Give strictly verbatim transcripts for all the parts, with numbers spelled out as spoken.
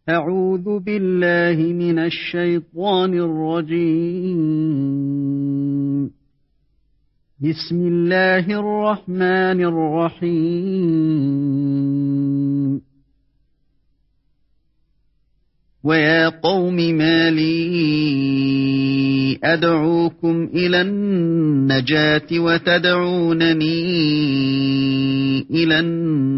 Euzu billahi mineşşeytanirracim. Bismillahirrahmanirrahim. Ve ya kavmi ma li ed'ukum ilen necati ve ted'uneni ilen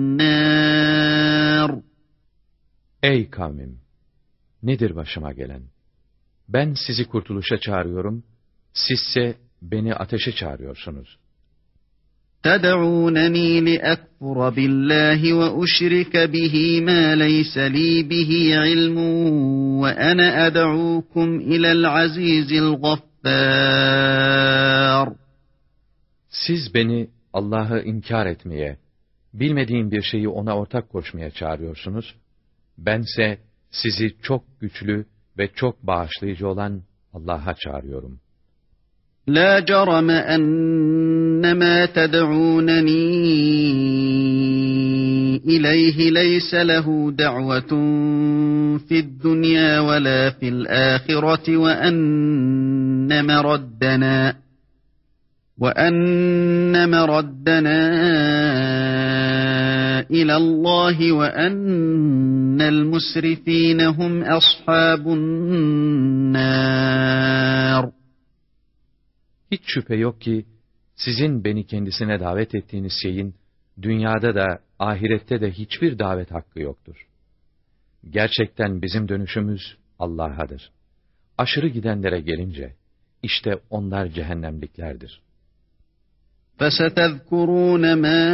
nar. Ey kavmim! Nedir başıma gelen? Ben sizi kurtuluşa çağırıyorum, sizse beni ateşe çağırıyorsunuz. تَدْعُونَنِي لِأَكْفُرَ بِاللّٰهِ وَأُشْرِكَ بِهِ مَا لَيْسَ لِي بِهِ عِلْمٌ وَأَنَا أَدْعُوكُمْ إِلَى الْعَزِيزِ الْغَفَّارِ. Siz beni Allah'ı inkar etmeye, bilmediğim bir şeyi ona ortak koşmaya çağırıyorsunuz. Bense sizi çok güçlü ve çok bağışlayıcı olan Allah'a çağırıyorum. La cerame ennemâ ted'ûnenî ileyhi leyse lehu da'vetun fid-dunyâ ve lâ fil-âhireti ve enne meraddena ve enne meraddena ilallahi ve ennel musrifîne hum ashabun nâr. Hiç şüphe yok ki, sizin beni kendisine davet ettiğiniz şeyin, dünyada da, ahirette de hiçbir davet hakkı yoktur. Gerçekten bizim dönüşümüz Allah'adır. Aşırı gidenlere gelince, işte onlar cehennemliklerdir. فَسَتَذْكُرُونَ مَا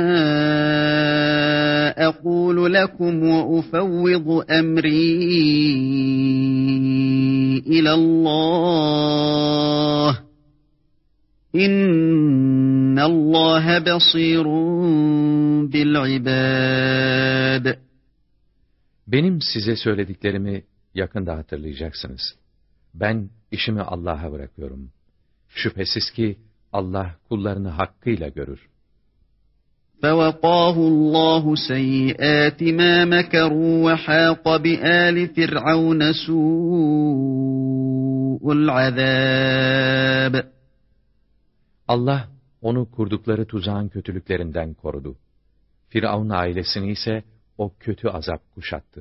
أَقُولُ لَكُمْ وَأُفَوِّضُ أَمْرِي إِلَى اللّٰهِ İnnallâhe basîrun bil ibâd. Benim size söylediklerimi yakında hatırlayacaksınız. Ben işimi Allah'a bırakıyorum. Şüphesiz ki Allah kullarını hakkıyla görür. فَوَقَاهُ اللّٰهُ سَيِّئَاتِ مَا مَكَرُوا وَحَاقَ بِآلِ فِرْعَوْنَ سُوءُ الْعَذَابِ. Allah onu kurdukları tuzağın kötülüklerinden korudu. Firavun ailesini ise o kötü azap kuşattı.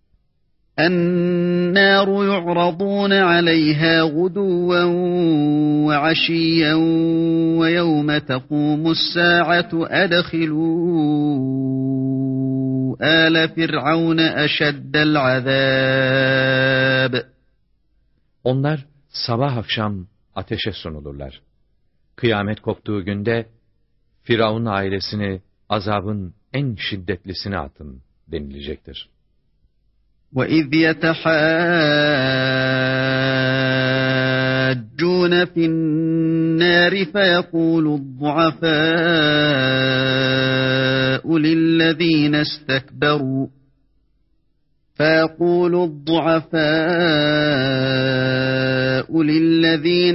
النَّارُ يُعْرَضُونَ عَلَيْهَا غُدُوًّا وَعَشِيًّا وَيَوْمَ تَقُومُ السَّاعَةُ أَدْخِلُوا آلَ فِرْعَوْنَ أَشَدَّ الْعَذَابِ. Onlar sabah akşam ateşe sunulurlar. Kıyamet koptuğu günde, Firavun ailesini azabın en şiddetlisine atın denilecektir. وَإِذْ يَتَحَاجُّونَ فِي النَّارِ فَيَقُولُ الضُّعَفَاءُ لِلَّذِينَ اسْتَكْبَرُوا فَيَقُولُ الضُّعَفَاءُ لِلَّذِينَ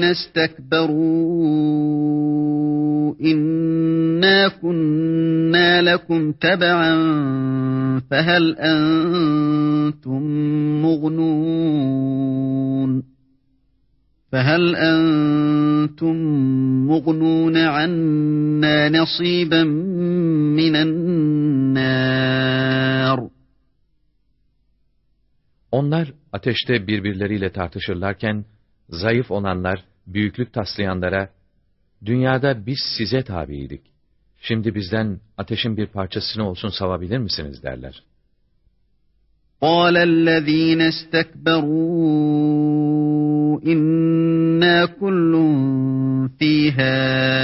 اسْتَكْبَرُوا إِنَّا كُنَّا لَكُمْ تَبَعًا فَهَلْ أَنْتُمْ مُغْنُونَ فَهَلْ أَنْتُمْ مُغْنُونَ عَنَّا نَصِيبًا مِنَ النَّارِ. Onlar ateşte birbirleriyle tartışırlarken, zayıf olanlar, büyüklük taslayanlara, dünyada biz size tabiydik. Şimdi bizden ateşin bir parçasını olsun savabilir misiniz derler. قَالَ الَّذ۪ينَ اسْتَكْبَرُوا اِنَّا كُلٌّ ف۪يهَا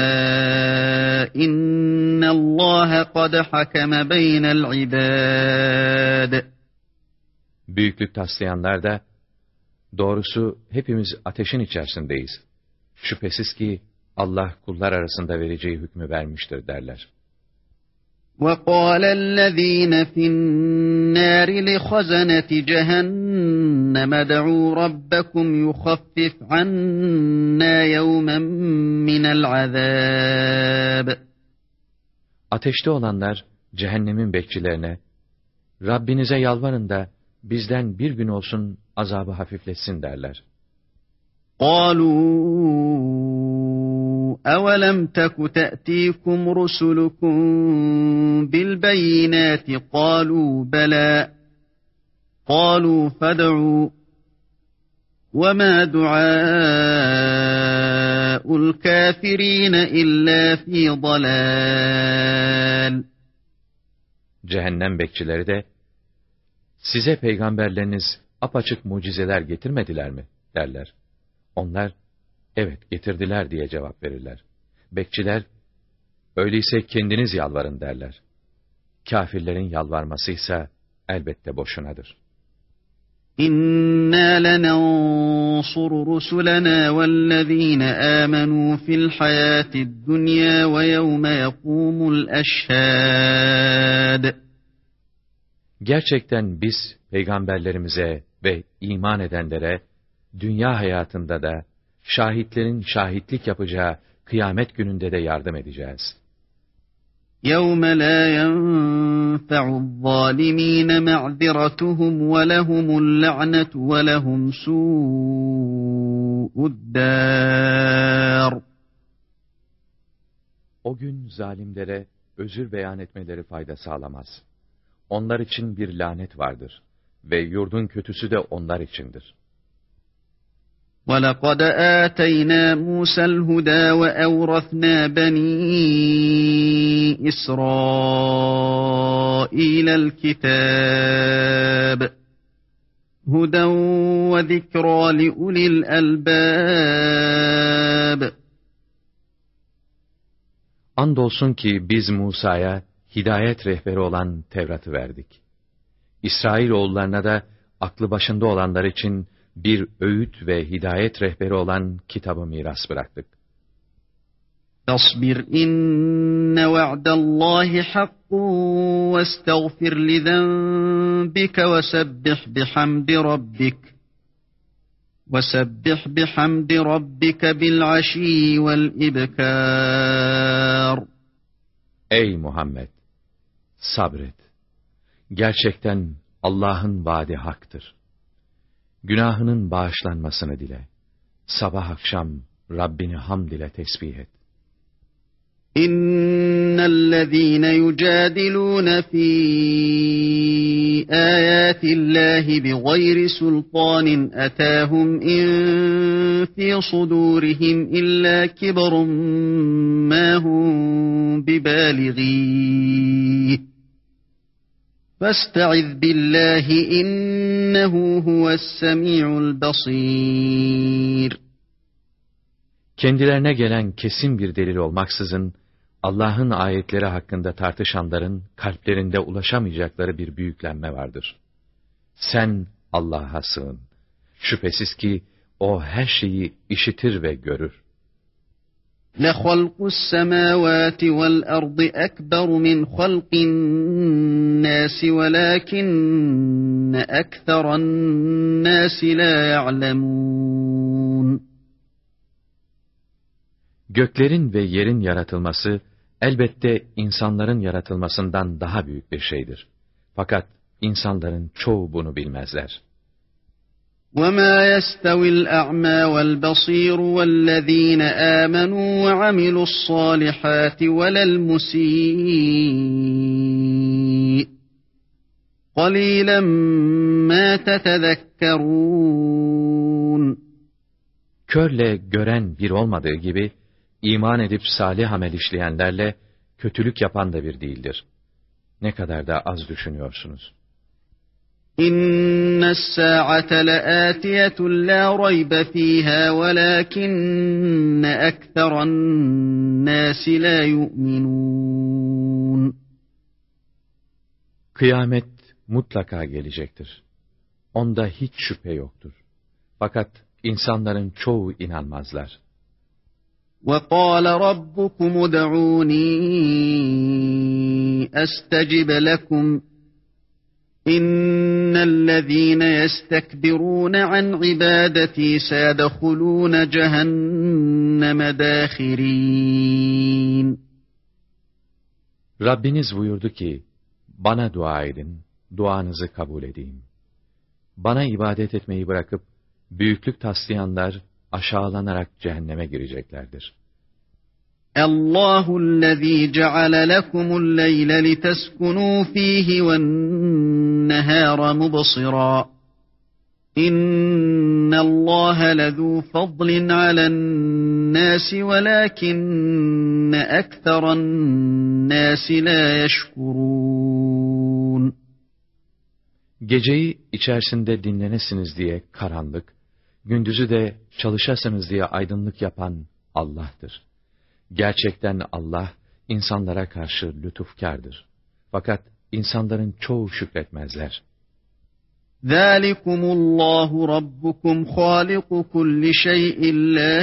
اِنَّ اللّٰهَ قَدْ حَكَمَ بَيْنَ الْعِبَادِ. Büyüklük taslayanlar da, doğrusu hepimiz ateşin içerisindeyiz. Şüphesiz ki Allah kullar arasında vereceği hükmü vermiştir derler. وَقَالَ الَّذ۪ينَ فِي النَّارِ لِخَزَنَةِ جَهَنَّمَ ادْعُوا رَبَّكُمْ يُخَفِّفْ عَنَّا يَوْمًا مِنَ الْعَذَابِ. Ateşte olanlar cehennemin bekçilerine, Rabbinize yalvarın da bizden bir gün olsun azabı hafifletsin derler. قالوا أولم تك تأتيكم رسلكم بالبينات قالوا بلى قالوا فادعوا وما دعاء الكافرين إلا في ضلال. Cehennem bekçileri de, size peygamberleriniz apaçık mucizeler getirmediler mi derler. Onlar, evet getirdiler diye cevap verirler. Bekçiler, öyleyse kendiniz yalvarın derler. Kâfirlerin yalvarmasıysa elbette boşunadır. İnna lenansuru rusulana vellezîne âmenû fil hayâtid dunyâ ve yevme yekûmul eşhâd. Gerçekten biz peygamberlerimize ve iman edenlere dünya hayatında da şahitlerin şahitlik yapacağı kıyamet gününde de yardım edeceğiz. يَوْمَ لَا يَنْفَعُ الظَّالِمِينَ مَعْذِرَتُهُمْ وَلَهُمُ اللَّعْنَةُ وَلَهُمْ سُوءُ الدَّارِ. O gün zalimlere özür beyan etmeleri fayda sağlamaz. Onlar için bir lanet vardır ve yurdun kötüsü de onlar içindir. وَلَقَدْ آتَيْنَا مُوسَى الْهُدَى وَأَوْرَثْنَا بَنِي إِسْرَائِيلَ الْكِتَابَ هُدًى وَذِكْرَى لِأُولِي الْأَلْبَابِ. Andolsun ki biz Musa'ya hidayet rehberi olan Tevrat'ı verdik. İsrailoğullarına da aklı başında olanlar için bir öğüt ve hidayet rehberi olan kitabı miras bıraktık. فَاصْبِرْ اِنَّ وَعْدَ اللّٰهِ حَقٌّ وَاسْتَغْفِرْ لِذَنْبِكَ وَسَبِّحْ بِحَمْدِ رَبِّكَ وَسَبِّحْ بِحَمْدِ رَبِّكَ بِالْعَشِيِّ وَالْإِبْكَارِ. Ey Muhammed! Sabret! Gerçekten Allah'ın vaadi haktır. Günahının bağışlanmasını dile. Sabah akşam Rabbini hamd ile tesbih et. İnnellezîne yücadilûne fî âyâtillâhi bighayri sultânin etâhum in fî sudûrihim illâ kibrun mâ hum bibâlighîh. فَاسْتَعِذْ بِاللّٰهِ اِنَّهُ هُوَ السَّمِيعُ الْبَصِيرُ. Kendilerine gelen kesin bir delil olmaksızın, Allah'ın ayetleri hakkında tartışanların kalplerinde ulaşamayacakları bir büyüklenme vardır. Sen Allah'a sığın. Şüphesiz ki O her şeyi işitir ve görür. لَخَلْقُ السَّمَاوَاتِ وَالْأَرْضِ أَكْبَرُ مِنْ خَلْقِ النَّاسِ وَلَكِنَّ أَكْثَرَ النَّاسِ لَا يَعْلَمُونَ. Göklerin ve yerin yaratılması, elbette insanların yaratılmasından daha büyük bir şeydir. Fakat insanların çoğu bunu bilmezler. وَمَا يَسْتَوِي الْأَعْمَى وَالْبَصِيرُ وَالَّذ۪ينَ آمَنُوا وَعَمِلُوا الصَّالِحَاتِ وَلَا الْمُسِيءُ قَلِيلًا مَا تَتَذَكَّرُونَ. Körle gören bir olmadığı gibi, iman edip salih amel işleyenlerle kötülük yapan da bir değildir. Ne kadar da az düşünüyorsunuz. İnne s-sâ'ate leâtiyetun lâ raybe fîhâ velâkinne ekseran nâsi lâ yu'minûn. Kıyamet mutlaka gelecektir. Onda hiç şüphe yoktur. Fakat insanların çoğu inanmazlar. وَقَالَ رَبُّكُمُ ادْعُونِي أَسْتَجِبْ لَكُمْ اِنَّ الَّذ۪ينَ يَسْتَكْبِرُونَ عَنْ عِبَادَتِي سَيَدْخُلُونَ جَهَنَّمَ دَاخِرِينَ. Rabbiniz buyurdu ki, bana dua edin, duanızı kabul edeyim. Bana ibadet etmeyi bırakıp büyüklük taslayanlar aşağılanarak cehenneme gireceklerdir. Allahü'llezî ceale lekumul leyle liteskunû fîhi vennehâre mubsirâ. İnnallâhe lezû fadlin alennâsi velâkinne ekserannâsi lâ yeşkurûn. Geceyi içerisinde dinlenesiniz diye karanlık, gündüzü de çalışasınız diye aydınlık yapan Allah'tır. Gerçekten Allah, insanlara karşı lütufkârdır. Fakat insanların çoğu şükretmezler. ذَٰلِكُمُ اللّٰهُ رَبُّكُمْ خَالِقُ كُلِّ شَيْءٍ لَا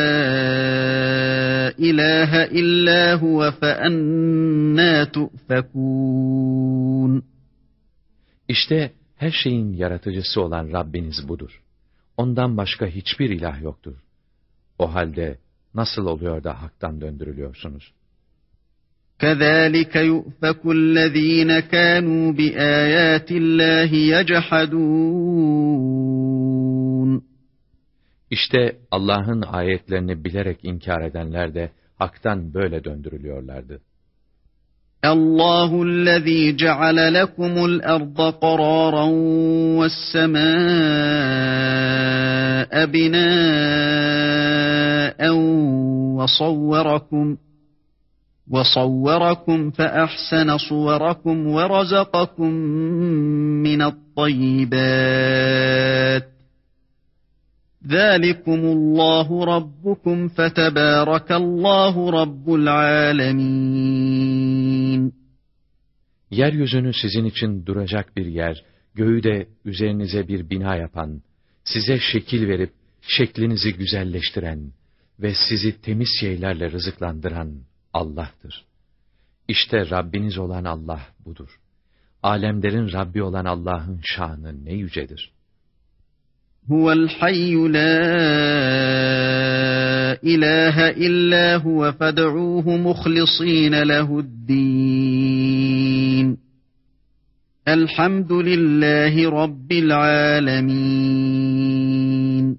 إِلَٰهَ إِلَّا هُوَ فَأَنَّىٰ تُؤْفَكُونَ. İşte her şeyin yaratıcısı olan Rabbiniz budur. Ondan başka hiçbir ilah yoktur. O halde nasıl oluyor da haktan döndürülüyorsunuz? كَذَٰلِكَ يُؤْفَكُ الَّذ۪ينَ كَانُوا بِآيَاتِ اللّٰهِ يَجْحَدُونَ. İşte Allah'ın ayetlerini bilerek inkar edenler de haktan böyle döndürülüyorlardı. اللّٰهُ الَّذ۪ي جَعَلَ لَكُمُ الْأَرْضَ قَرَارًا وَالسَّمَاءَ بِنَاءً وَصَوَّرَكُمْ وَصَوَّرَكُمْ فَأَحْسَنَ صُوَرَكُمْ وَرَزَقَكُمْ مِنَ الطَّيِّبَاتِ ذَٰلِكُمُ اللّٰهُ رَبُّكُمْ فَتَبَارَكَ اللّٰهُ رَبُّ الْعَالَمِينَ. Yeryüzünü sizin için duracak bir yer, göğü de üzerinize bir bina yapan, size şekil verip şeklinizi güzelleştiren ve sizi temiz şeylerle rızıklandıran Allah'tır. İşte Rabbiniz olan Allah budur. Alemlerin Rabbi olan Allah'ın şanı ne yücedir. Huvel hayyu la ilahe illa huve fed'uhu muhlisîne lehu'd-dîn. Elhamdülillahi Rabbil âlemîn.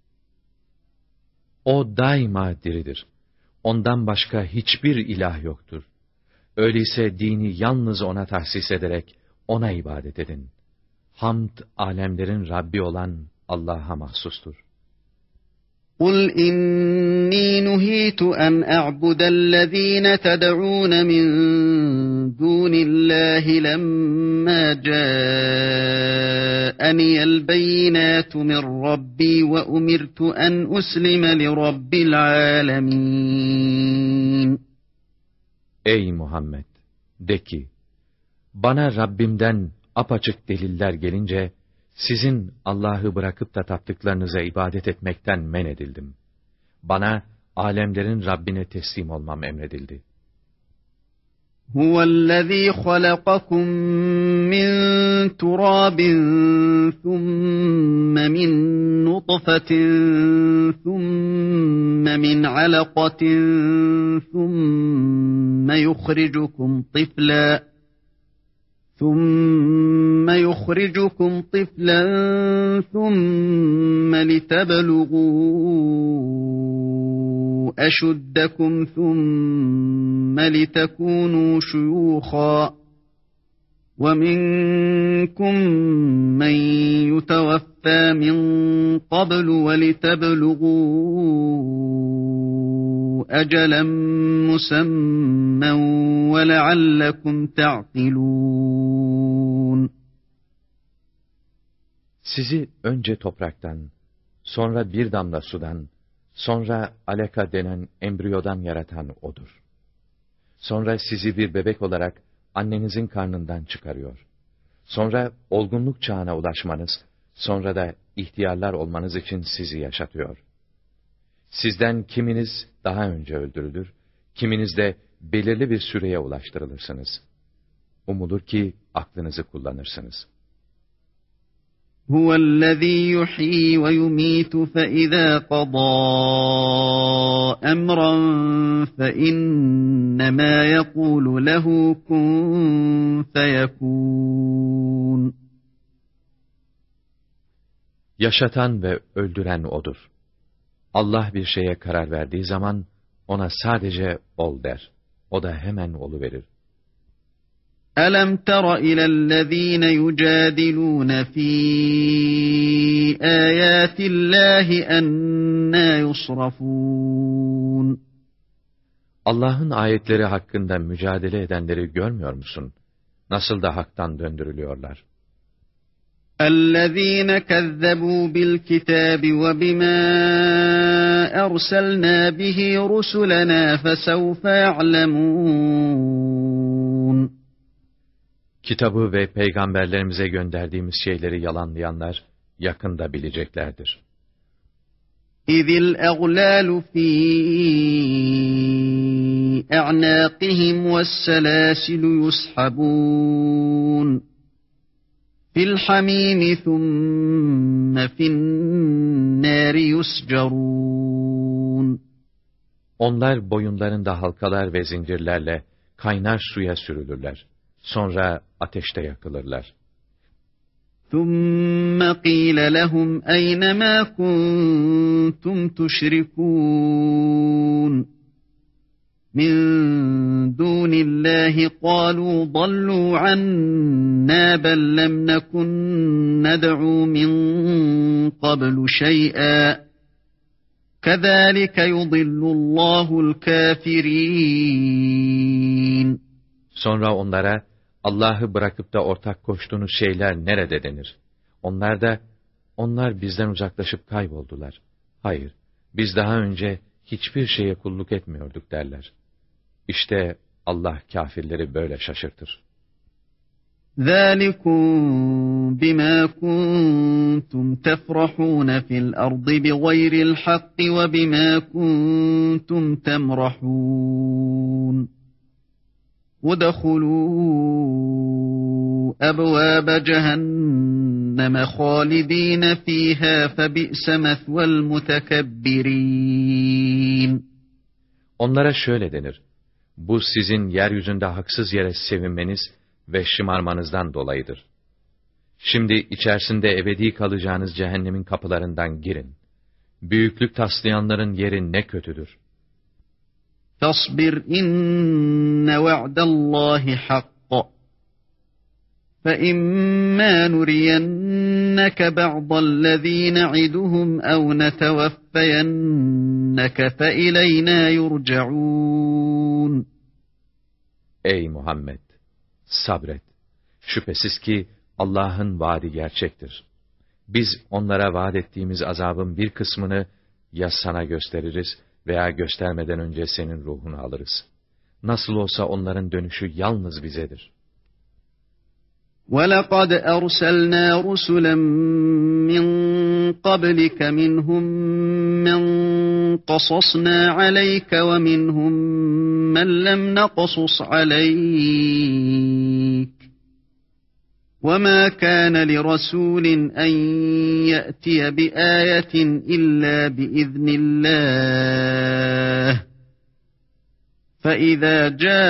O daima diridir. Ondan başka hiçbir ilah yoktur. Öyleyse dini yalnız ona tahsis ederek ona ibadet edin. Hamd, alemlerin Rabbi olan Allah'a mahsustur. قُلْ إِنِّي نُهِيتُ أَنْ أَعْبُدَ الَّذ۪ينَ تَدْعُونَ مِنْ دُونِ اللّٰهِ لَمَّا جَاءَنِيَ الْبَيِّنَاتُ مِنْ رَبِّي وَأُمِرْتُ أَنْ أُسْلِمَ لِرَبِّ الْعَالَمِينَ. Ey Muhammed! De ki, bana Rabbimden apaçık deliller gelince, sizin Allah'ı bırakıp da taptıklarınıza ibadet etmekten men edildim. Bana, alemlerin Rabbine teslim olmam emredildi. Huvellezî halakakum min turabin thumme min nutfetin thumme min alakatin thumme yukhricukum tifla ثُمَّ يُخْرِجُكُمْ طِفْلًا ثُمَّ لِتَبْلُغُوا أَشُدَّكُمْ ثُمَّ لِتَكُونُوا شُيُوخًا وَمِنكُم مَّن يُتَوَفَّى مِن قَبْلُ وَلِتَبْلُغُوا أَجَلًا مُّسَمًّى وَلَعَلَّكُمْ تَعْقِلُونَ. Sizi önce topraktan, sonra bir damla sudan, sonra alaka denen embriyodan yaratan O'dur. Sonra sizi bir bebek olarak annenizin karnından çıkarıyor. Sonra olgunluk çağına ulaşmanız, sonra da ihtiyarlar olmanız için sizi yaşatıyor. Sizden kiminiz daha önce öldürülür, kiminiz de belirli bir süreye ulaştırılırsınız. Umulur ki aklınızı kullanırsınız. Huvellezî yuhyi ve yumîtu fe izâ qadâ emran fe innemâ yekûlu lehu kun feyekûn. Yaşatan ve öldüren O'dur. Allah bir şeye karar verdiği zaman, ona sadece ol der. O da hemen oluverir. أَلَمْ تَرَ إِلَى الَّذ۪ينَ يُجَادِلُونَ ف۪ي آيَاتِ اللّٰهِ أَنَّا يُصْرَفُونَ Allah'ın ayetleri hakkında mücadele edenleri görmüyor musun? Nasıl da haktan döndürülüyorlar. اَلَّذ۪ينَ كَذَّبُوا بِالْكِتَابِ وَبِمَا أَرْسَلْنَا بِهِ رُسُلَنَا فَسَوْفَ يَعْلَمُونَ Kitabı ve peygamberlerimize gönderdiğimiz şeyleri yalanlayanlar yakında bileceklerdir. اِذِ الْاَغْلَالُ ف۪ي اَعْنَاقِهِمْ وَالسَّلَاسِلُ يُسْحَبُونَ فِي الْحَم۪يمِ ثُمَّ فِي النَّارِ يُسْجَرُونَ Onlar boyunlarında halkalar ve zincirlerle kaynar suya sürülürler. Sonra ateşte yakılırlar. ثُمَّ قِيلَ لَهُمْ أَيْنَ مَا كُنْتُمْ تُشْرِكُونَ مِنْ دُونِ اللّٰهِ قَالُوا ضَلُّوا عَنَّا بَلْ لَمْ نَكُنْ نَدْعُو مِنْ قَبْلُ شَيْئًا كَذَٰلِكَ يُضِلُّ اللّٰهُ الْكَافِرِينَ Sonra onlara, Allah'ı bırakıp da ortak koştuğunuz şeyler nerede denir? Onlar da, onlar bizden uzaklaşıp kayboldular. Hayır, biz daha önce hiçbir şeye kulluk etmiyorduk derler. İşte Allah kâfirleri böyle şaşırtır. ذَٰلِكُمْ بِمَا كُنْتُمْ تَفْرَحُونَ فِي الْأَرْضِ بِغَيْرِ الْحَقِّ وَبِمَا كُنْتُمْ تَمْرَحُونَ وَدَخُلُوا أَبْوَابَ جَهَنَّمَ خَالِد۪ينَ ف۪يهَا فَبِئْسَ مَثْوَى الْمُتَكَبِّر۪ينَ Onlara şöyle denir: bu sizin yeryüzünde haksız yere sevinmeniz ve şımarmanızdan dolayıdır. Şimdi içerisinde ebedi kalacağınız cehennemin kapılarından girin. Büyüklük taslayanların yeri ne kötüdür. فَاصْبِرْ اِنَّ وَعْدَ اللّٰهِ حَقٌّ فَاِمَّا نُرِيَنَّكَ بَعْضَ الَّذ۪ي نَعِدُهُمْ اَوْ نَتَوَفَّيَنَّكَ فَاِلَيْنَا يُرْجَعُونَ Ey Muhammed! Sabret! Şüphesiz ki Allah'ın vaadi gerçektir. Biz onlara vaat ettiğimiz azabın bir kısmını ya sana gösteririz veya göstermeden önce senin ruhunu alırız. Nasıl olsa onların dönüşü yalnız bizedir. وَلَقَدْ أَرْسَلْنَا رُسُلًا مِّن قَبْلِكَ مِنْهُمْ مَنْ قَصَصْنَا عَلَيْكَ وَمِنْهُمْ مَنْ لَمْ نَقْصُصْ عَلَيْكَ وَمَا كَانَ لِرَسُولٍ أَنْ يَأْتِيَ بِآيَةٍ إِلَّا بِإِذْنِ اللّٰهِ فَإِذَا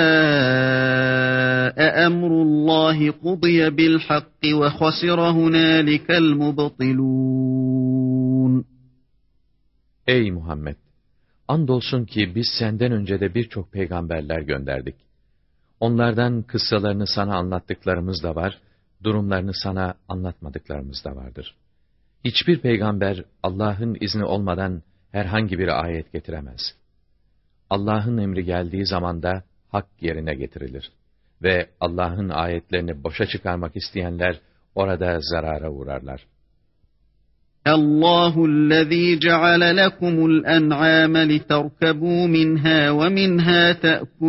جَاءَ أَمْرُ اللّٰهِ قُضِيَ بِالْحَقِّ وَخَسِرَ هُنَالِكَ الْمُبْطِلُونَ Ey Muhammed! Andolsun ki biz senden önce de birçok peygamberler gönderdik. Onlardan kıssalarını sana anlattıklarımız da var, durumlarını sana anlatmadıklarımız da vardır. Hiçbir peygamber Allah'ın izni olmadan herhangi bir ayet getiremez. Allah'ın emri geldiği zaman da hak yerine getirilir. Ve Allah'ın ayetlerini boşa çıkarmak isteyenler orada zarara uğrarlar. Allahü'llezî ceale lekumul en'âme literkebû minhâ ve minhâ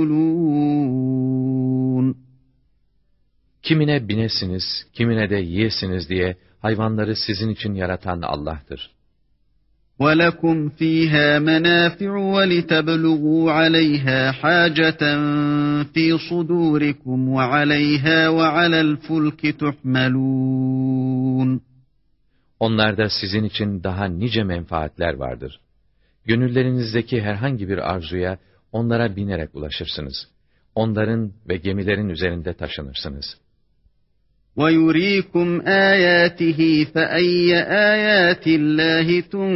te'kulûn. Kimine binesiniz, kimine de yiyesiniz diye hayvanları sizin için yaratan Allah'tır. وَلَكُمْ فِيهَا مَنَافِعُ وَلِتَبْلُغُوا عَلَيْهَا حَاجَةً فِي صُدُورِكُمْ وَعَلَيْهَا وَعَلَى الْفُلْكِ تُحْمَلُونَ. Onlarda sizin için daha nice menfaatler vardır. Gönüllerinizdeki herhangi bir arzuya onlara binerek ulaşırsınız. Onların ve gemilerin üzerinde taşınırsınız. وَيُرِيكُمْ آيَاتِهِ فَأَيَّ آيَاتِ اللّٰهِ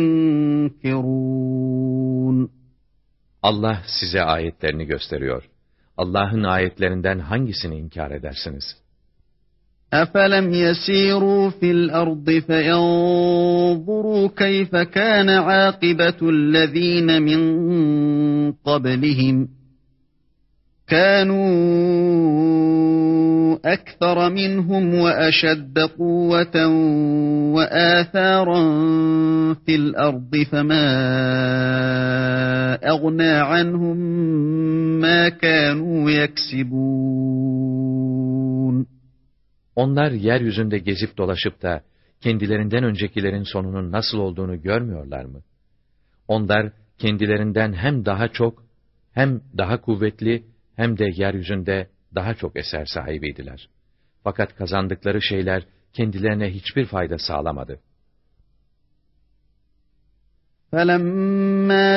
تُنْكِرُونَ Allah size ayetlerini gösteriyor. Allah'ın ayetlerinden hangisini inkar edersiniz? أَفَلَمْ يَسِيرُوا فِي الْأَرْضِ فَيَنْظُرُوا كَيْفَ كَانَ عَاقِبَةُ الَّذ۪ينَ مِنْ قَبْلِهِمْ كَانُوا أَكْثَرَ مِنْهُمْ وَأَشَدَّ قُوَّةً وَآثَارًا فِي الْأَرْضِ فَمَا أَغْنَى عَنْهُمْ مَا كَانُوا يَكْسِبُونَ Onlar yeryüzünde gezip dolaşıp da kendilerinden öncekilerin sonunun nasıl olduğunu görmüyorlar mı? Onlar kendilerinden hem daha çok, hem daha kuvvetli, hem de yeryüzünde daha çok eser sahibiydiler. Fakat kazandıkları şeyler kendilerine hiçbir fayda sağlamadı. فَلَمَّا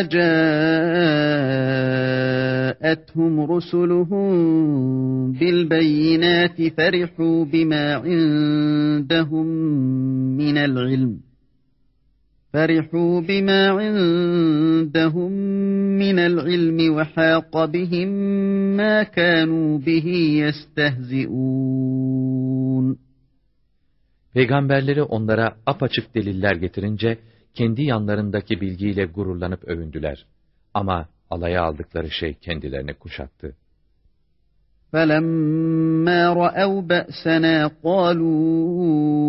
جَاءَتْهُمْ رُسُلُهُم بِالْبَيِّنَاتِ فَرِحُوا بِمَا عِندَهُم مِّنَ الْعِلْمِ فَرِحُوا بِمَا عِندَهُم مِّنَ الْعِلْمِ وَحَاقَ بِهِم مَّا كَانُوا بِهِ يَسْتَهْزِئُونَ Peygamberleri onlara apaçık deliller getirince, kendi yanlarındaki bilgiyle gururlanıp övündüler. Ama alaya aldıkları şey kendilerini kuşattı. فَلَمَّا رَأَوْا بَأْسَنَا قَالُوا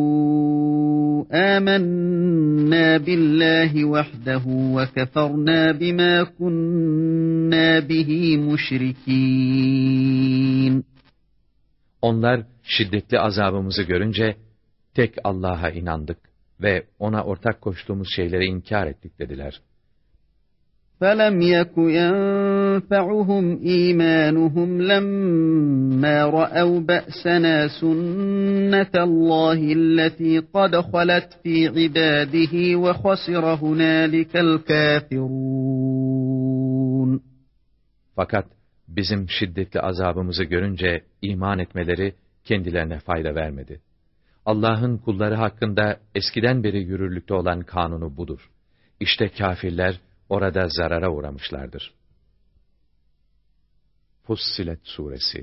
آمَنَّا بِاللّٰهِ وَحْدَهُ وَكَفَرْنَا بِمَا كُنَّا بِهِ مُشْرِكِينَ Onlar şiddetli azabımızı görünce, tek Allah'a inandık ve ona ortak koştuğumuz şeyleri inkar ettik dediler. فَلَمْ يَكُ يَنْفَعُهُمْ إِيمَانُهُمْ لَمَّا رَأَوْا بَأْسَنَا سُنَّةَ اللّٰهِ الَّتِي قَدْ خَلَتْ فِي عِبَادِهِ وَخَسِرَ هُنَالِكَ الْكَافِرُونَ Fakat bizim şiddetli azabımızı görünce iman etmeleri kendilerine fayda vermedi. Allah'ın kulları hakkında eskiden beri yürürlükte olan kanunu budur. İşte kâfirler orada zarara uğramışlardır. Fussilet Suresi.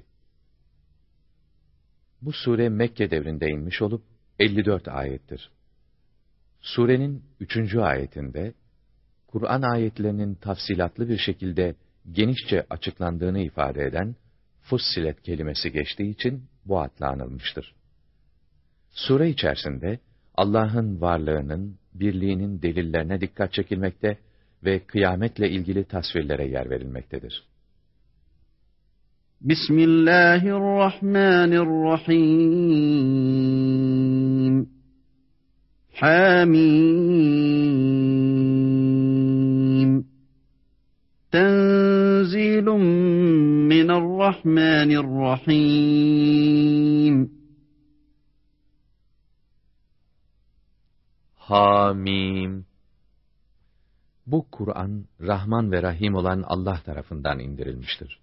Bu sure Mekke devrinde inmiş olup elli dört ayettir. Surenin üçüncü ayetinde, Kur'an ayetlerinin tafsilatlı bir şekilde genişçe açıklandığını ifade eden Fussilet kelimesi geçtiği için bu adla anılmıştır. Sure içerisinde Allah'ın varlığının, birliğinin delillerine dikkat çekilmekte ve kıyametle ilgili tasvirlere yer verilmektedir. Bismillahirrahmanirrahim. Hamim. Tenzilun minarrahmanirrahim. Hamim. Bu Kur'an, Rahman ve Rahim olan Allah tarafından indirilmiştir.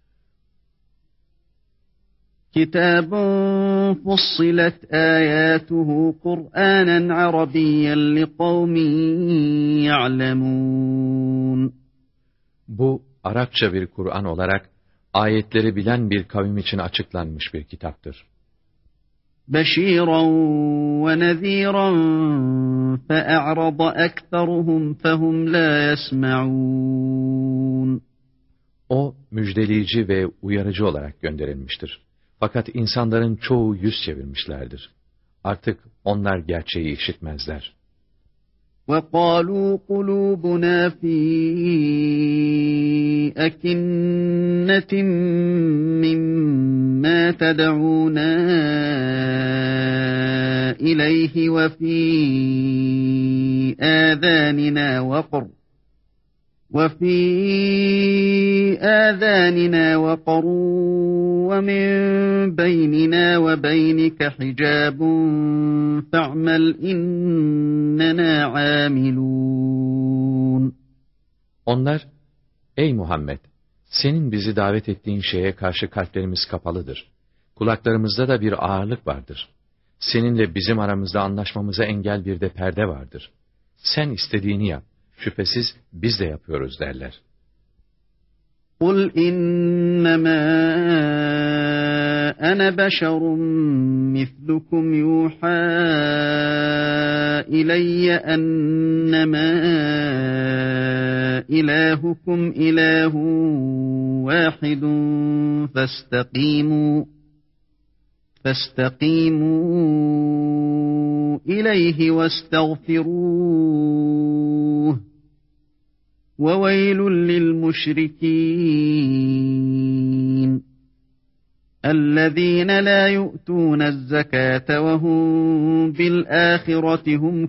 Kitabun fussilet ayatuhu Kur'anen Arabiyyen liqavmin ya'lemun. Bu, Arapça bir Kur'an olarak, ayetleri bilen bir kavim için açıklanmış bir kitaptır. بَشِيرًا وَنَذ۪يرًا فَاَعْرَضَ اَكْثَرُهُمْ فَهُمْ لَا يَسْمَعُونَ. O, müjdeleyici ve uyarıcı olarak gönderilmiştir. Fakat insanların çoğu yüz çevirmişlerdir. Artık onlar gerçeği işitmezler. وَقَالُوا قُلُوبُنَا فِي أَكِنَّةٍ مِّمَّا تَدْعُونَا إِلَيْهِ وَفِي آذَانِنَا وَقْرٌ وَفِي آذَانِنَا وَقْرٌ وَمِن بَيْنِنَا وَبَيْنِكَ حِجَابٌ فَاعْمَلْ إِنَّنَا عَامِلُونَ. Onlar, ey Muhammed, senin bizi davet ettiğin şeye karşı kalplerimiz kapalıdır. Kulaklarımızda da bir ağırlık vardır. seninle bizim aramızda anlaşmamıza engel bir de perde vardır. Sen istediğini yap, şüphesiz biz de yapıyoruz derler. قُلْ إِنَّمَا أَنَا بَشَرٌ مِثْلُكُمْ يُوحَى إِلَيَّ أَنَّمَا إِلَٰهُكُمْ إِلَٰهٌ وَاحِدٌ فَاسْتَقِيمُوا فَاسْتَقِيمُوا إِلَيْهِ وَاسْتَغْفِرُوهُ وَوَيْلٌ لِلْمُشْرِكِينَ الَّذ۪ينَ لَا يُؤْتُونَ الزَّكَاةَ وَهُمْ بِالْآخِرَةِ هُمْ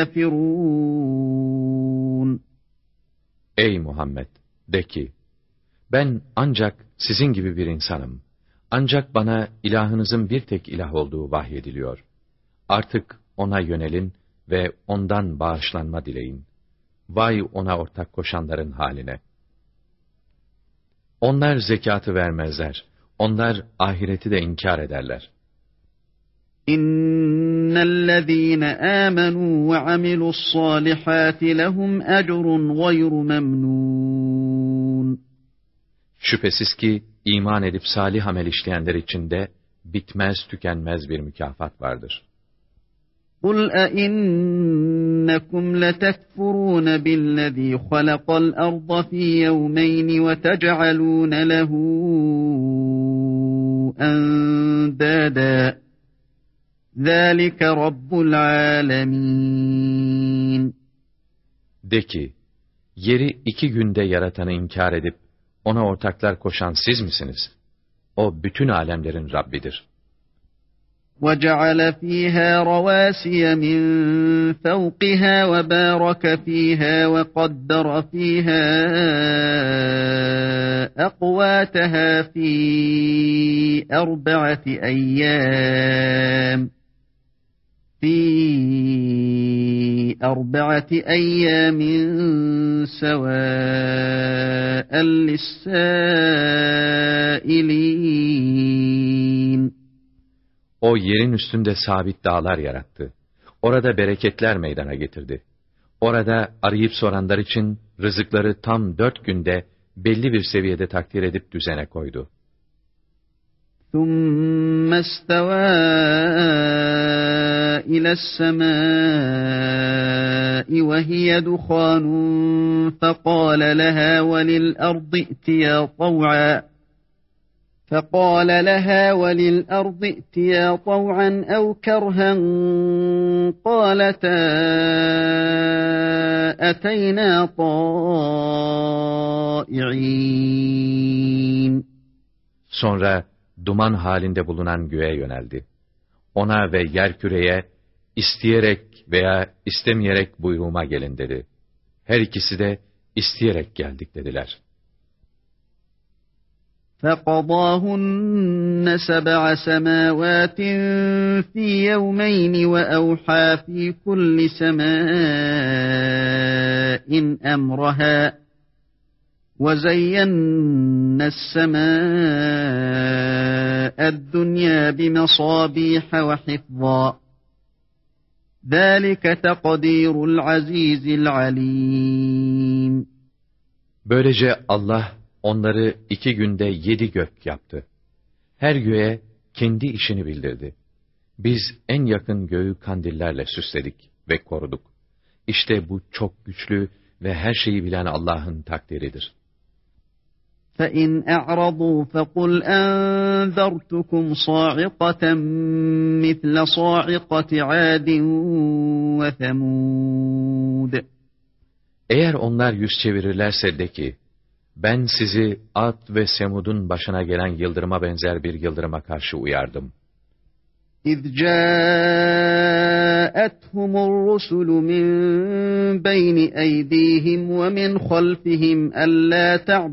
كَافِرُونَ Ey Muhammed! De ki, ben ancak sizin gibi bir insanım. Ancak bana ilahınızın bir tek ilah olduğu vahyediliyor. Artık ona yönelin ve ondan bağışlanma dileyin. Vay ona ortak koşanların haline! Onlar zekatı vermezler. Onlar ahireti de inkar ederler. İnnellezîne âmenû ve amilussâlihâti lehum ecrun gayru memnûn. Şüphesiz ki iman edip salih amel işleyenler için de bitmez tükenmez bir mükafat vardır. قُلْ أَئِنَّكُمْ لَتَكْفُرُونَ بِالَّذ۪ي خَلَقَ الْأَرْضَ ف۪ي يَوْمَيْنِ وَتَجْعَلُونَ لَهُ أَنْدَادًا ذَٰلِكَ رَبُّ الْعَالَمِينَ De ki, yeri iki günde yaratanı inkar edip ona ortaklar koşan siz misiniz? O bütün alemlerin Rabbidir. وَجَعَلَ ف۪يهَا رَوَاسِيَ مِنْ فَوْقِهَا وَبَارَكَ ف۪يهَا وَقَدَّرَ ف۪يهَا أَقْوَاتَهَا ف۪ي أَرْبَعَةِ أَيَّامٍ ف۪ي أَرْبَعَةِ أَيَّامٍ سَوَاءً لِلسَّائِلِينَ O yerin üstünde sabit dağlar yarattı. Orada bereketler meydana getirdi. Orada arayıp soranlar için rızıkları tam dört günde belli bir seviyede takdir edip düzene koydu. ثُمَّ اسْتَوَى إِلَى السَّمَاءِ وَهِيَ دُخَانٌ فَقَالَ لَهَا وَلِلْأَرْضِ ائْتِيَا طَوْعًا فَقَالَ لَهَا وَلِلْأَرْضِ ائْتِيَا طَوْعًا أَوْ كَرْهًا قَالَتَا أَتَيْنَا طَائِعِينَ Sonra duman halinde bulunan göğe yöneldi. Ona ve yerküreye isteyerek veya istemeyerek buyruğuma gelin dedi. Her ikisi de isteyerek geldik dediler. فَقَضَاهُنَّ سَبْعَ سَمَاوَاتٍ فِي يَوْمَيْنِ وَأَوْحَى فِي كُلِّ سَمَاءٍ أَمْرَهَا وَزَيَّنَّا السَّمَاءَ الدُّنْيَا بِمَصَابِيحَ وَحِفْظًا ذَٰلِكَ تَقْدِيرُ الْعَزِيزِ الْعَلِيمِ Böylece Allah onları iki günde yedi gök yaptı. Her göğe kendi işini bildirdi. Biz en yakın göğü kandillerle süsledik ve koruduk. İşte bu çok güçlü ve her şeyi bilen Allah'ın takdiridir. فَاِنْ اَعْرَضُوا فَقُلْ اَنْذَرْتُكُمْ صَاعِقَةً مِثْلَ صَاعِقَةِ عَادٍ وَثَمُودَ Eğer onlar yüz çevirirlerse de ki, ben sizi Ad ve Semud'un başına gelen yıldırıma benzer bir yıldırıma karşı uyardım. اِذْ جَاءَتْهُمُ الرُّسُلُ مِنْ بَيْنِ اَيْدِيهِمْ وَمِنْ خَلْفِهِمْ أَلَّا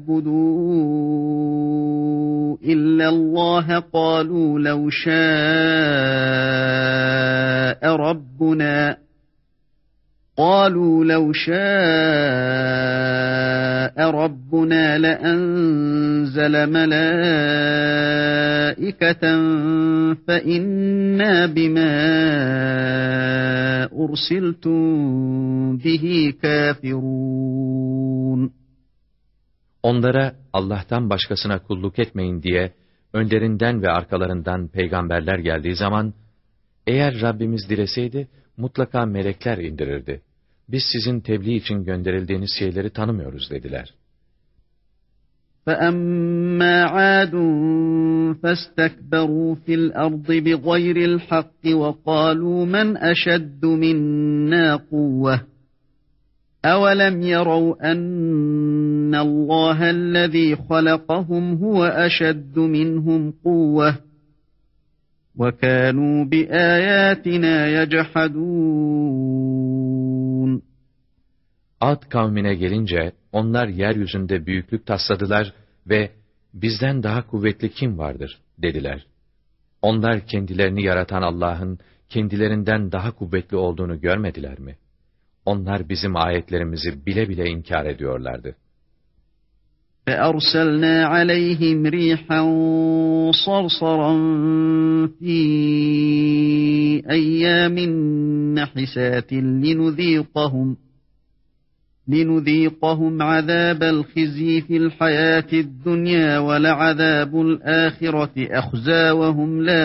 تَعْبُدُوا إِلَّا اللَّهَ قَالُوا لَوْ شَاءَ رَبُّنَا قَالُوا لَوْ شَاءَ رَبُّنَا لَأَنزَلَ مَلَائِكَةً فَإِنَّا بِمَا أُرْسِلْتُمْ بِهِ كَافِرُونَ. Onlara Allah'tan başkasına kulluk etmeyin diye önlerinden ve arkalarından peygamberler geldiği zaman, eğer Rabbimiz dileseydi mutlaka melekler indirirdi. Biz sizin tebliğ için gönderildiğiniz şeyleri tanımıyoruz dediler. فَأَمَّا عَادٌ فَاسْتَكْبَرُوا فِي الْأَرْضِ بِغَيْرِ الْحَقِّ وَقَالُوا مَنْ أَشَدُّ مِنَّا قُوَّةً أَوَلَمْ يَرَوْا أَنَّ اللَّهَ الَّذِي خَلَقَهُمْ هُوَ أَشَدُّ مِنْهُمْ قُوَّةً وَكَانُوا بِآيَاتِنَا يَجْحَدُونَ. Ad kavmine gelince onlar yeryüzünde büyüklük tasladılar ve bizden daha kuvvetli kim vardır dediler. Onlar kendilerini yaratan Allah'ın kendilerinden daha kuvvetli olduğunu görmediler mi? Onlar bizim ayetlerimizi bile bile inkar ediyorlardı. فَأَرْسَلْنَا عَلَيْهِمْ رِيحًا صَرْصَرًا فِي أَيَّامٍ نَحِسَاتٍ لِنُذِيقَهُمْ لِنُذِيقَهُمْ عَذَابَ الْخِزْيِ فِي الْحَيَاةِ الدُّنْيَا وَلَعَذَابُ الْآخِرَةِ أَخْزَىٰ وَهُمْ لَا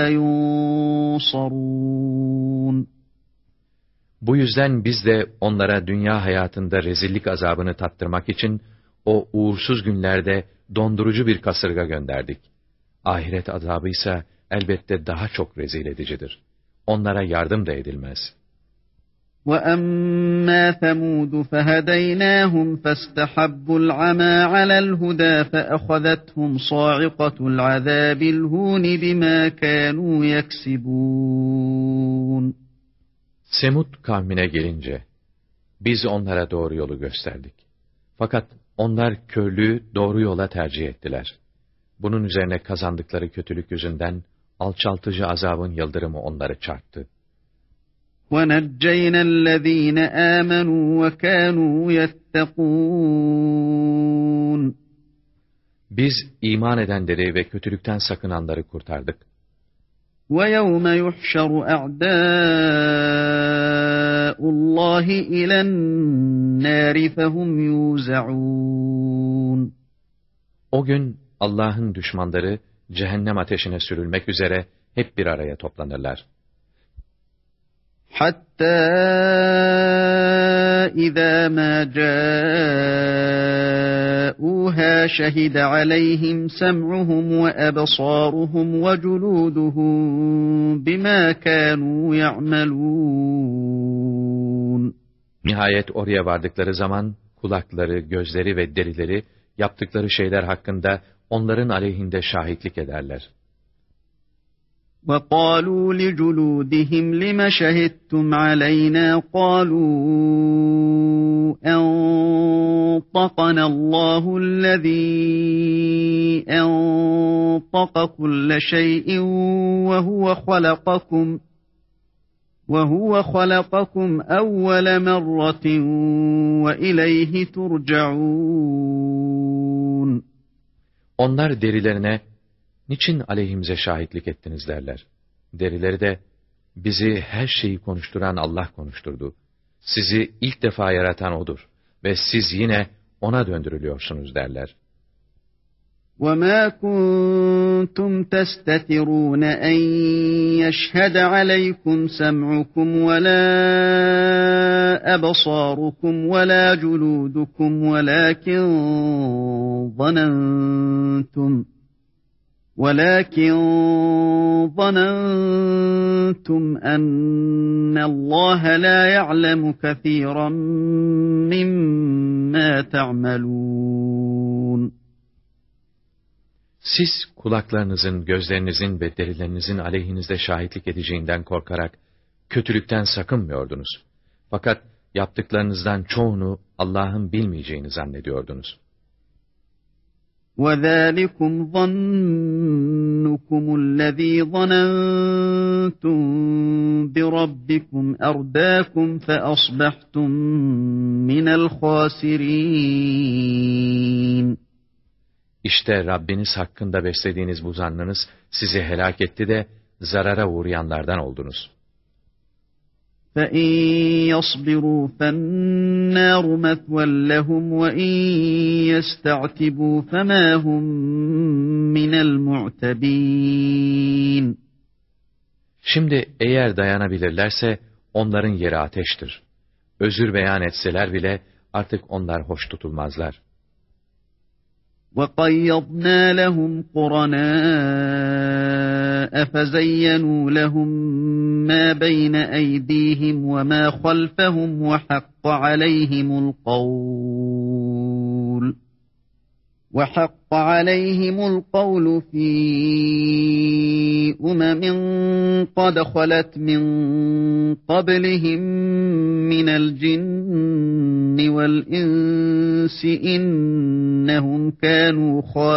يُنصَرُونَ. Bu yüzden biz de onlara dünya hayatında rezillik azabını tattırmak için o uğursuz günlerde dondurucu bir kasırga gönderdik. Ahiret azabı ise elbette daha çok rezil edicidir. Onlara yardım da edilmez. وَأَمَّا ثَمُودُ فَهَدَيْنَاهُمْ فَاسْتَحَبُّوا الْعَمَى عَلَى الْهُدَى فَأَخَذَتْهُمْ صَاعِقَةُ الْعَذَابِ الْهُونِ بِمَا كَانُوا يَكْسِبُونَ. Semud kavmine gelince, biz onlara doğru yolu gösterdik. Fakat onlar körlüğü doğru yola tercih ettiler. Bunun üzerine kazandıkları kötülük yüzünden alçaltıcı azabın yıldırımı onları çarptı. وَنَجَّيْنَا الَّذ۪ينَ آمَنُوا وَكَانُوا يَتَّقُونَ. Biz iman edenleri ve kötülükten sakınanları kurtardık. وَيَوْمَ يُحْشَرُ أَعْدَاءُ اللّٰهِ إِلَى النَّارِ فَهُمْ يُوزَعُونَ. O gün Allah'ın düşmanları cehennem ateşine sürülmek üzere hep bir araya toplanırlar. حَتَّى إِذَا مَا جَاءُوهَا شَهِدَ عَلَيْهِمْ سَمْعُهُمْ وَأَبْصَارُهُمْ وَجُلُودُهُمْ بِمَا كَانُوا يَعْمَلُونَ. Nihayet oraya vardıkları zaman kulakları, gözleri ve derileri yaptıkları şeyler hakkında onların aleyhinde şahitlik ederler. وَقَالُوا لِجُلُودِهِمْ لِمَ شَهِدتُّمْ عَلَيْنَا قَالُوا أَنطَقَنَا اللّٰهُ الَّذ۪ي أَنطَقَ كُلَّ شَيْءٍ وَهُوَ خَلَقَكُمْ وَهُوَ خَلَقَكُمْ أَوَّلَ مَرَّةٍ وَإِلَيْهِ تُرْجَعُونَ. Onlar derilerine, niçin aleyhimize şahitlik ettiniz derler. Derileri de, bizi her şeyi konuşturan Allah konuşturdu. Sizi ilk defa yaratan O'dur ve siz yine O'na döndürülüyorsunuz derler. وَمَا كُنْتُمْ تَسْتَتِرُونَ أَنْ يَشْهَدَ عَلَيْكُمْ سَمْعُكُمْ وَلَا أَبْصَارُكُمْ وَلَا جُلُودُكُمْ وَلَكِنْ ظَنَنْتُمْ وَلَكِنْ ظَنَنْتُمْ أَنَّ اللّٰهَ لَا يَعْلَمُ كَثِيرًا مِّمَّا تَعْمَلُونَ. Siz kulaklarınızın, gözlerinizin ve derilerinizin aleyhinizde şahitlik edeceğinden korkarak kötülükten sakınmıyordunuz. Fakat yaptıklarınızdan çoğunu Allah'ın bilmeyeceğini zannediyordunuz. وَذَٰلِكُمْ ظَنُّكُمُ الَّذ۪ي ظَنَنْتُمْ بِرَبِّكُمْ اَرْدَاكُمْ فَأَصْبَحْتُمْ مِنَ الْخَاسِرِينَ İşte Rabbiniz hakkında beslediğiniz bu zannınız sizi helak etti de zarara uğrayanlardan oldunuz. فَاِنْ يَصْبِرُوا فَالنَّارُ مَثْوًى لَهُمْ وَاِنْ يَسْتَعْتِبُوا فَمَا هُمْ مِنَ الْمُعْتَبِينَ Şimdi eğer dayanabilirlerse onların yeri ateştir. Özür beyan etseler bile artık onlar hoş tutulmazlar. وَقَيَّضْنَا لَهُمْ قُرَنَاءَ فَزَيَّنُوا لَهُم مَّا بَيْنَ أَيْدِيهِمْ وَمَا خَلْفَهُمْ وَحَقَّ عَلَيْهِمُ الْقَوْلُ وَحَقَّ عَلَيْهِمُ الْقَوْلُ فِي أُمَمٍ قَدْ خَلَتْ مِن قَبْلِهِم مِّنَ الْجِنِّ وَالْإِنسِ إِنَّهُمْ كَانُوا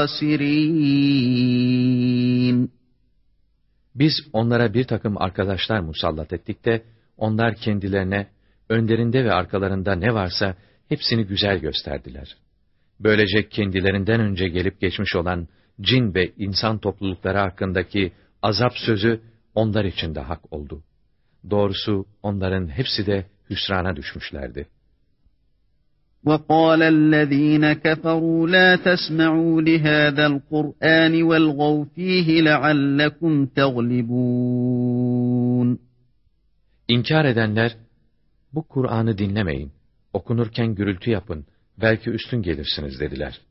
خَاسِرِينَ Biz onlara bir takım arkadaşlar musallat ettik de, onlar kendilerine, önlerinde ve arkalarında ne varsa hepsini güzel gösterdiler. Böylece kendilerinden önce gelip geçmiş olan cin ve insan toplulukları hakkındaki azap sözü onlar için de hak oldu. Doğrusu onların hepsi de hüsrana düşmüşlerdi. وَقَالَ الَّذ۪ينَ كَفَرُوا لَا تَسْمَعُوا لِهَذَا الْقُرْآنِ وَالْغَوْا ف۪يهِ لَعَلَّكُمْ تَغْلِبُونَ İnkar edenler, bu Kur'an'ı dinlemeyin, okunurken gürültü yapın, belki üstün gelirsiniz dediler.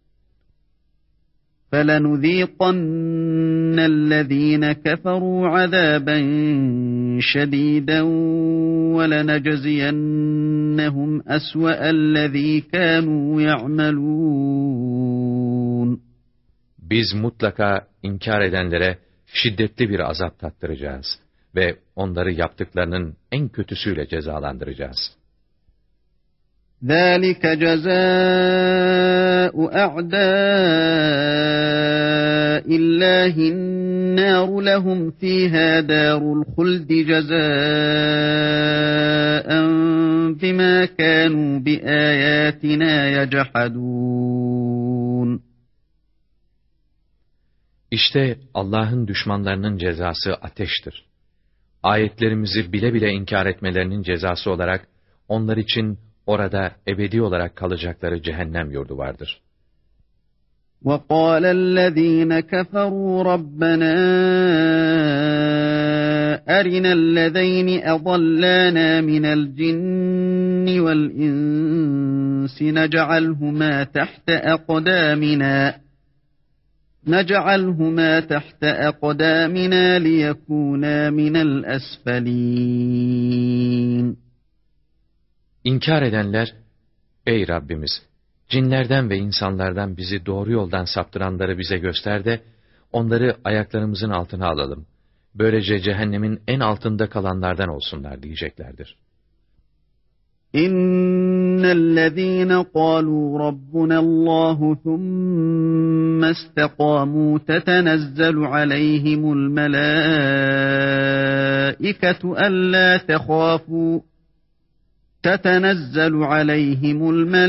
فَلَنُذ۪يقَنَّ الَّذ۪ينَ كَفَرُوا عَذَابًا شَد۪يدًا وَلَنَجْزِيَنَّهُمْ أَسْوَأَ الَّذ۪ي كَانُوا يَعْمَلُونَ Biz mutlaka inkar edenlere şiddetli bir azap tattıracağız ve onları yaptıklarının en kötüsüyle cezalandıracağız. ذَٰلِكَ جَزَاءُ أَعْدَاءِ اللّٰهِ النَّارُ لَهُمْ ف۪يهَا دَارُ الْخُلْدِ جَزَاءً بِمَا كَانُوا بِآيَاتِنَا يَجَحَدُونَ İşte Allah'ın düşmanlarının cezası ateştir. Ayetlerimizi bile bile inkar etmelerinin cezası olarak onlar için orada ebedi olarak kalacakları cehennem yurdu vardır. وَقَالَ الَّذ۪ينَ كَفَرُوا رَبَّنَا أَرِنَا الَّذَيْنِ أَضَلَّانَا مِنَ الْجِنِّ وَالْإِنسِ نَجْعَلْهُمَا تَحْتَ أَقْدَامِنَا نَجْعَلْهُمَا تَحْتَ أَقْدَامِنَا لِيَكُونَا مِنَ الْأَسْفَلِينَ İnkar edenler, ey Rabbimiz, cinlerden ve insanlardan bizi doğru yoldan saptıranları bize göster de, onları ayaklarımızın altına alalım. Böylece cehennemin en altında kalanlardan olsunlar diyeceklerdir. İnnellezîne qâlû rabbunallâhu thumme istekâmû tetenezzelu aleyhimul melâiketu ellâ tehâfû تتنزل عليهم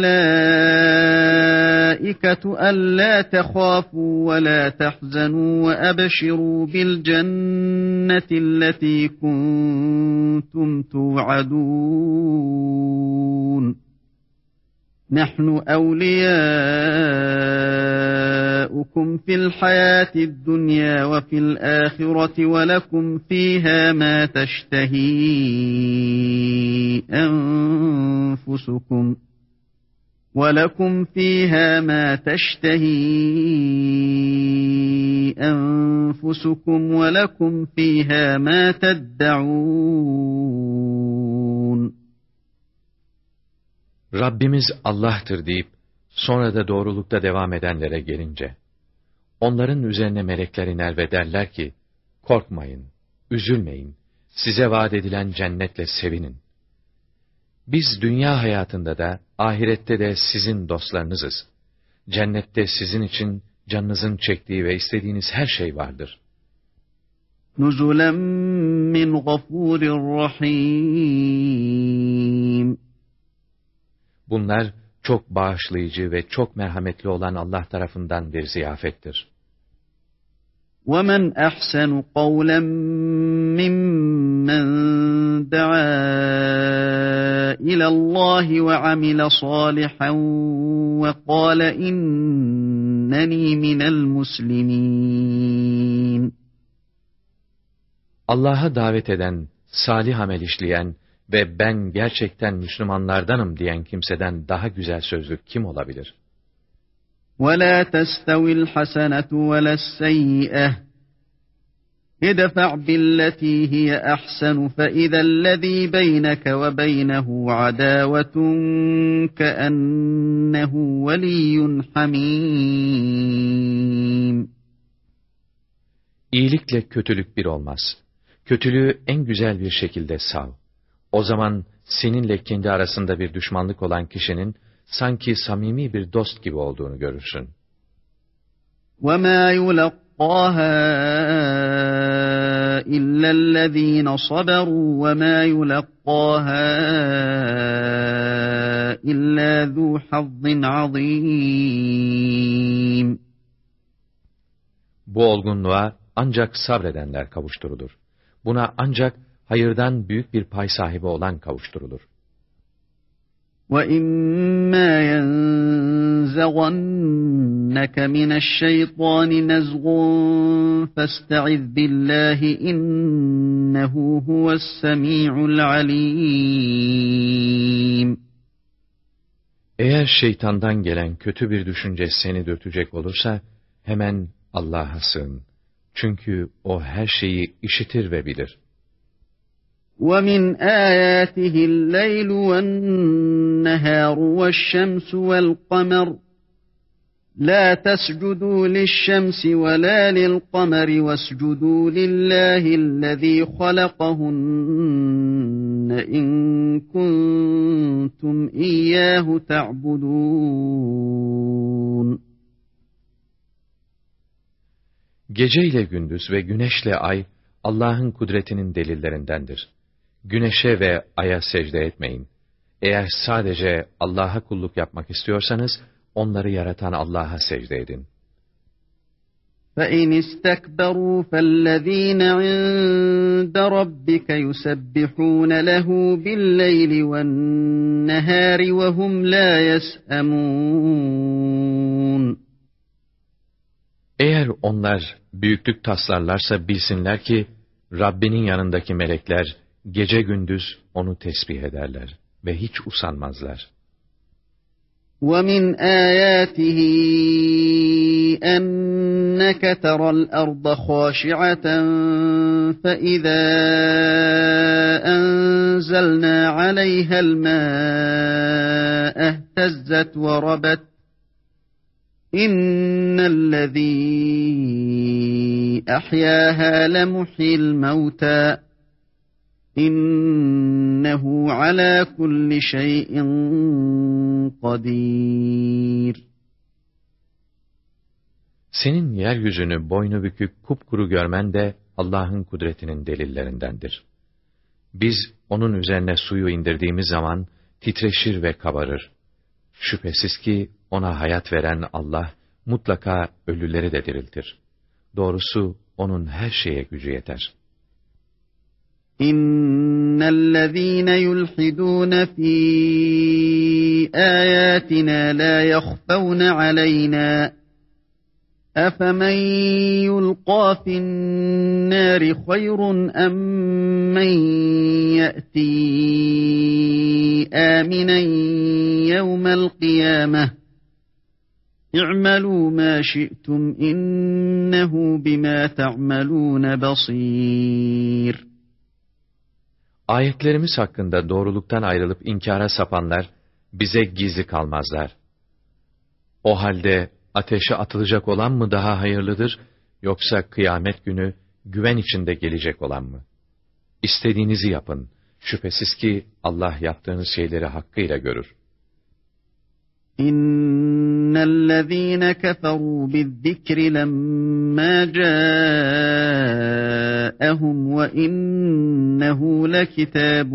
الملائكة ألا تخافوا ولا تحزنوا وأبشروا بالجنة التي كنتم توعدون نحن أولياؤكم في الحياة الدنيا وفي الآخرة ولكم فيها ما تشتهي أنفسكم وَلَكُمْ فِيهَا مَا تَشْتَهِي أَنفُسُكُمْ وَلَكُمْ فِيهَا مَا تَدَّعُونَ Rabbimiz Allah'tır deyip, sonra da doğrulukta devam edenlere gelince, onların üzerine melekler iner ve derler ki, korkmayın, üzülmeyin, size vaat edilen cennetle sevinin. Biz dünya hayatında da, ahirette de sizin dostlarınızız. Cennette sizin için canınızın çektiği ve istediğiniz her şey vardır. نُزُلًا مِّنْ غَفُورٍ رَحِيمٍ. Bunlar çok bağışlayıcı ve çok merhametli olan Allah tarafından bir ziyafettir. وَمَنْ أَحْسَنُ قَوْلًا مِّمَّنْ دَعَا إِلَى اللّٰهِ وَعَمِلَ صَالِحًا وَقَالَ إِنَّنِي مِنَ الْمُسْلِمِينَ. Allah'a davet eden, salih amel işleyen ve ben gerçekten Müslümanlardanım diyen kimseden daha güzel sözlü kim olabilir? وَلَا تَسْتَوِي الْحَسَنَةُ وَلَا السَّيِّئَةُ اِدْفَعْ بِالَّتِي هِيَ أَحْسَنُ فَإِذَا الَّذ۪ي بَيْنَكَ وَبَيْنَهُ عَدَاوَةٌ كَأَنَّهُ وَلِيٌّ حَمِيمٌ. İyilikle kötülük bir olmaz. Kötülüğü en güzel bir şekilde sav. O zaman seninle kendi arasında bir düşmanlık olan kişinin sanki samimi bir dost gibi olduğunu görürsün. وَمَا يُلَقَّاهَا إِلَّا الَّذ۪ينَ صَبَرُوا وَمَا يُلَقَّاهَا إِلَّا ذُو حَظٍّ عَظ۪يمٍ. Bu olgunluğa ancak sabredenler kavuşturulur. Buna ancak hayırdan büyük bir pay sahibi olan kavuşturulur. وَإِمَّا يَنزَغَنَّكَ مِنَ الشَّيْطَانِ نَزْغٌ فَاسْتَعِذْ بِاللّٰهِ إِنَّهُ هُوَ السَّمِيعُ الْعَلِيمُ. Eğer şeytandan gelen kötü bir düşünce seni dürtecek olursa, hemen Allah'a sığın. Çünkü o her şeyi işitir ve bilir. وَمِنْ آيَاتِهِ اللَّيْلُ وَالنَّهَارُ وَالشَّمْسُ وَالْقَمَرُ لَا تَسْجُدُوا لِلشَّمْسِ وَلَا لِلْقَمَرِ وَاسْجُدُوا لِلَّهِ الَّذ۪ي خَلَقَهُنَّ اِنْ كُنْتُمْ اِيَّاهُ تَعْبُدُونَ. Gece ile gündüz ve güneşle ay, Allah'ın kudretinin delillerindendir. Güneşe ve aya secde etmeyin. Eğer sadece Allah'a kulluk yapmak istiyorsanız, onları yaratan Allah'a secde edin. فَاِنْ اِسْتَكْبَرُوا فَالَّذ۪ينَ عِنْدَ رَبِّكَ يُسَبِّحُونَ لَهُ بِاللَّيْلِ وَالنَّهَارِ وَهُمْ لَا يَسْأَمُونَ. Eğer onlar büyüklük taslarlarsa bilsinler ki, Rabbinin yanındaki melekler gece gündüz onu tesbih ederler ve hiç usanmazlar. وَمِنْ آيَاتِهِ أَنَّكَ تَرَى الْأَرْضَ خَاشِعَةً فَإِذَا أَنزَلْنَا عَلَيْهَا الْمَاءَ اهْتَزَّتْ وَرَبَتْ إِنَّ الَّذ۪ي أَحْيَاهَا لَمُحْيِي الْمَوْتَى İnnehu ala kulli şeyin kadir. Senin yeryüzünü boynu bükük kupkuru görmen de Allah'ın kudretinin delillerindendir. Biz onun üzerine suyu indirdiğimiz zaman titreşir ve kabarır. Şüphesiz ki ona hayat veren Allah mutlaka ölüleri de diriltir. Doğrusu onun her şeye gücü yeter. İnnellezîne yulhidûne fî âyâtinâ lâ yakhfawne aleynâ efemen yulqâ finnâri hayrun emmen ye'tî âminen yevmel kıyâmeh İ'melû mâ şi'tum innehu bimâ te'melûne basîr. Ayetlerimiz hakkında doğruluktan ayrılıp inkara sapanlar bize gizli kalmazlar. O halde ateşe atılacak olan mı daha hayırlıdır, yoksa kıyamet günü güven içinde gelecek olan mı? İstediğinizi yapın. Şüphesiz ki Allah yaptığınız şeyleri hakkıyla görür. İnne الذين كفروا بالذكر لما جاءهم وإنه لكتاب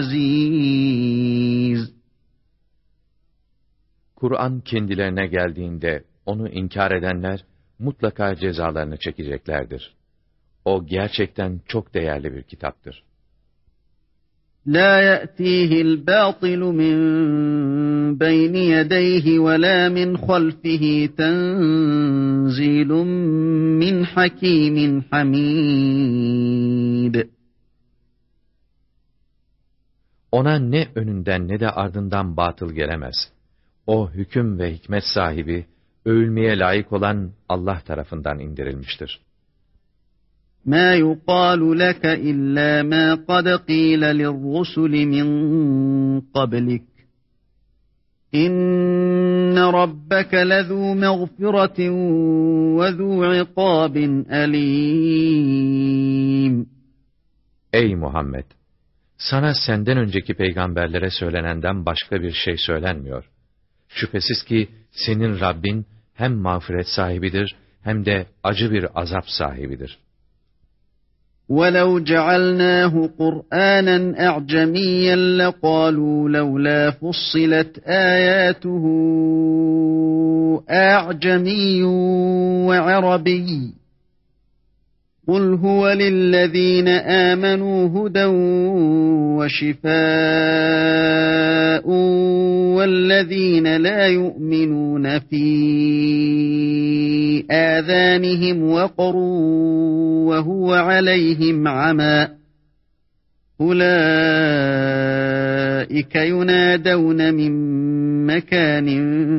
عزيز. Kur'an kendilerine geldiğinde onu inkar edenler mutlaka cezalarını çekeceklerdir. O gerçekten çok değerli bir kitaptır. La ya'tihil batilu min beyni yedeyhi ve la min halfihi tenzilun min hakimin hamid. Ona ne önünden ne de ardından batıl gelemez. O hüküm ve hikmet sahibi, övülmeye layık olan Allah tarafından indirilmiştir. مَا يُقَالُ لَكَ إِلَّا مَا قَدْ قِيلَ لِلرُّسُلِ مِنْ قَبْلِكَ إِنَّ رَبَّكَ لَذُو مَغْفِرَةٍ وَذُو عِقَابٍ أَلِيمٍ. Ey Muhammed! Sana senden önceki peygamberlere söylenenden başka bir şey söylenmiyor. Şüphesiz ki senin Rabbin hem mağfiret sahibidir hem de acı bir azap sahibidir. وَلَوْ جَعَلْنَاهُ قُرْآنًا أَعْجَمِيًّا لَقَالُوا لَوْلَا فُصِّلَتْ آيَاتُهُ أَعْجَمِيٌّ وَعَرَبِيٌّ قُلْ هُوَ لِلَّذِينَ آمَنُوا هُدًى وَشِفَاءٌ وَالَّذِينَ لَا يُؤْمِنُونَ فِي آذَانِهِمْ وَقْرٌ وَهُوَ عَلَيْهِمْ عَمًى أُولَٰئِكَ يُنَادَوْنَ مِنْ مَكَانٍ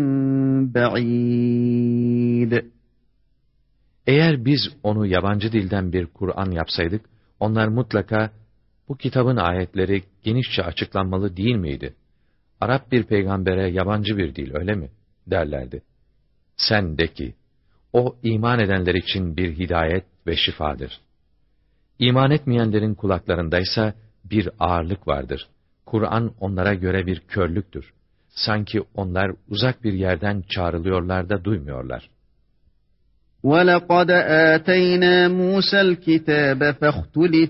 بَعِيدٍ. Eğer biz onu yabancı dilden bir Kur'an yapsaydık, onlar mutlaka, bu kitabın ayetleri genişçe açıklanmalı değil miydi? Arap bir peygambere yabancı bir dil, öyle mi? Derlerdi. Sen de ki, o iman edenler için bir hidayet ve şifadır. İman etmeyenlerin kulaklarındaysa bir ağırlık vardır. Kur'an onlara göre bir körlüktür. Sanki onlar uzak bir yerden çağrılıyorlar da duymuyorlar. وَلَقَدْ آتَيْنَا مُوسَى الْكِتَابَ فَاخْتُلِفَ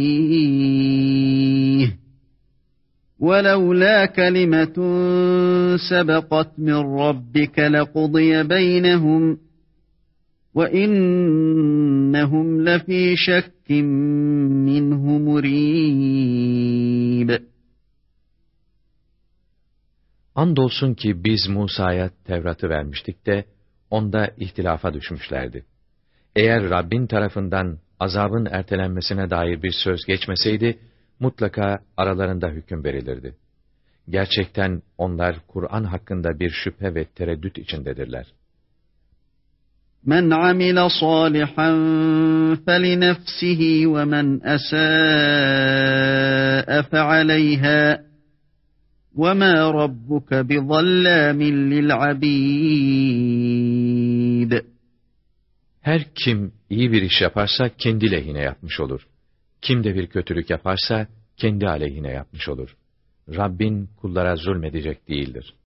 فِيهِ وَلَوْلَا كَلِمَةٌ سَبَقَتْ مِنْ رَبِّكَ لَقُضِيَ بَيْنَهُمْ وَإِنَّهُمْ لَفِي شَكٍّ مِّنْهُ مُرِيبٍ. Andolsun ki biz Musa'ya Tevrat'ı vermiştik de, onda ihtilafa düşmüşlerdi. Eğer Rabbin tarafından azabın ertelenmesine dair bir söz geçmeseydi, mutlaka aralarında hüküm verilirdi. Gerçekten onlar Kur'an hakkında bir şüphe ve tereddüt içindedirler. Men amila salihan felinefsihi ve men esâe fealeyhâ وَمَا رَبُّكَ بِظَلَّامٍ لِلْعَبِيدِ. Her kim iyi bir iş yaparsa kendi lehine yapmış olur. Kim de bir kötülük yaparsa kendi aleyhine yapmış olur. Rabbin kullara zulmedecek değildir.